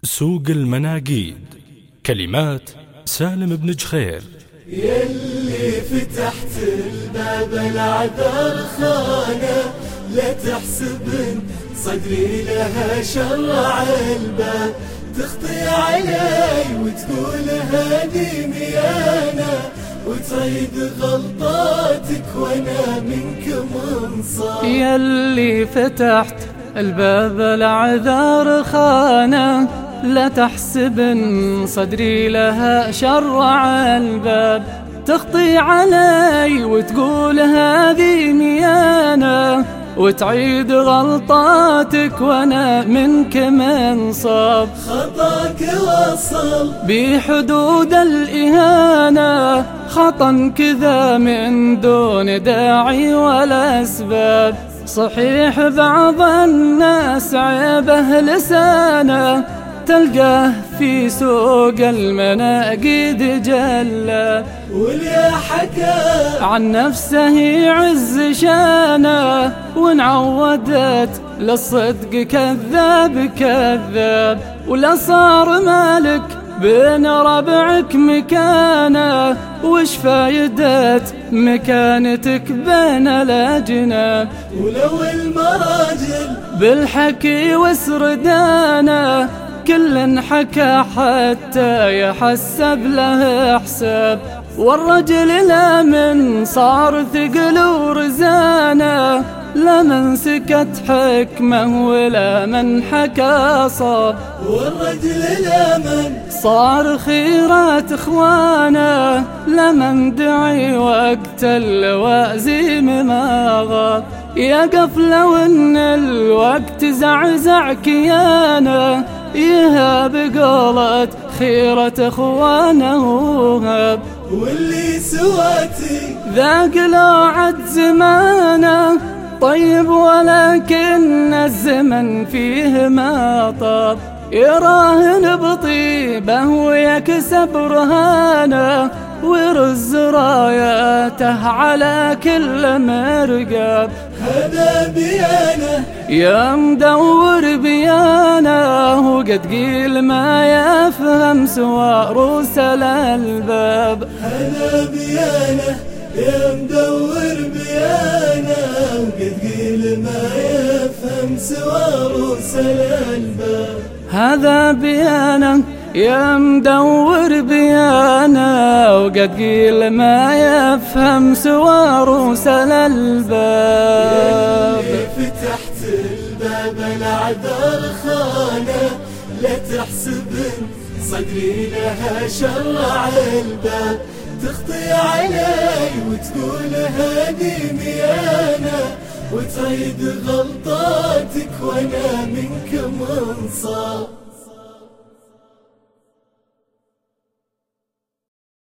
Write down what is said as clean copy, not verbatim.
سوق المناقيد. كلمات سالم بن جخير. يلي فتحت الباب العذر خانه، لا تحسبن صدري لها شرع الباب، تخطي علي وتقول هادي ميانه، وتعيد غلطاتك وانا منك منصاب. يلي فتحت الباب العذر خانه، لا تحسبن صدري لها شرع الباب، تخطي علي وتقول هذه ميانة، وتعيد غلطاتك وانا منك منصاب. خطاك وصل بحدود الإهانة، خطا كذا من دون داعي ولا أسباب. صحيح بعض الناس عيبه لسانه، تلقاه في سوق المناقيد جلة، واللي حكى عن نفسه يعز شانه، وان عودت للصدق كذاب كذاب. ولا صار مالك بين ربعك مكانه، وش فايدة مكانتك بين الأجناب؟ ولو المراجل بالحكي وسردانه، كل حكى حتى يحسب له حساب. والرجل لا من صار ثقل ورزانه، لا من سكت حكمه ولا من حكى صاب. والرجل لا من صار خيرات اخوانه، لمن دعي وقت اللوازم ما غاب. يقف لو ان الوقت زعزع كيانه، يهاب قولت خيرة اخوانه هاب. واللي سواتي ذاق لو عد زمانه طيب، ولكن الزمن فيه ما طاب. يراهن بطيبه ويكسب رهانه، ويرز راياته على كل مرقاب. هذا بيانه يا مدور بيانه، وقد قيل ما يفهم سوى روس الألباب. هذا بيانه يا مدور بيانه، وقد قيل ما يفهم سوى روس الألباب. هذا بيانه يا مدور بيانه، وقد قيل ما يفهم سوى روس الألباب. فتحت الباب العذر خانه، لا تحسبن صدري لها شرع الباب، تخطي علي وتقول هادي ميانه، وتعيد غلطاتك وانا منك منصاب.